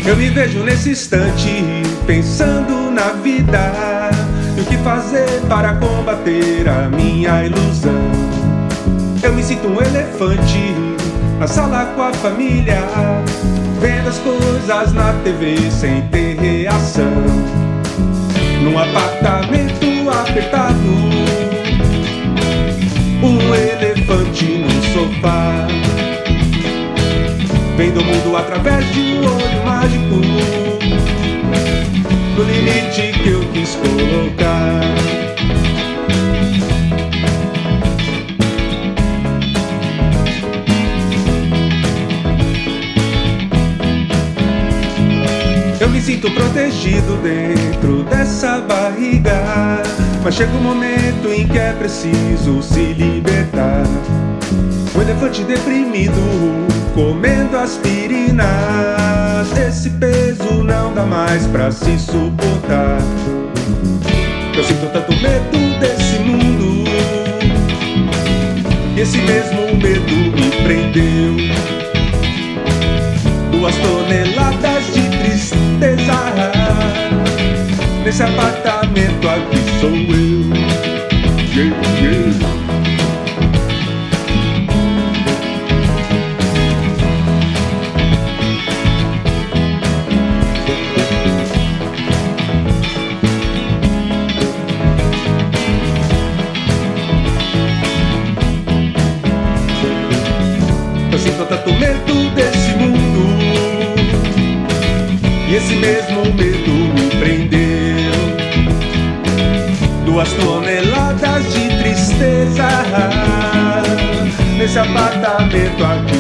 Eu me vejo nesse instante pensando na vida e o que fazer para combater a minha ilusão. Eu me sinto um elefante na sala com a família, vendo as coisas na TV sem ter reação. Num apartamento apertado, um elefante no sofá, vendo o mundo através de um olho mágico, no limite que eu quis colocar. Eu me sinto protegido dentro dessa barriga, mas chega um momento em que é preciso se libertar. Um elefante deprimido, comendo aspirinas, esse peso não dá mais pra se suportar. Eu sinto tanto medo desse mundo, e esse mesmo medo me prendeu. 2 toneladas de tristeza, nesse apartamento aqui sou eu. Yeah, yeah. Eu sinto tanto medo desse mundo, e esse mesmo medo me prendeu. 2 toneladas de tristeza, nesse apartamento aqui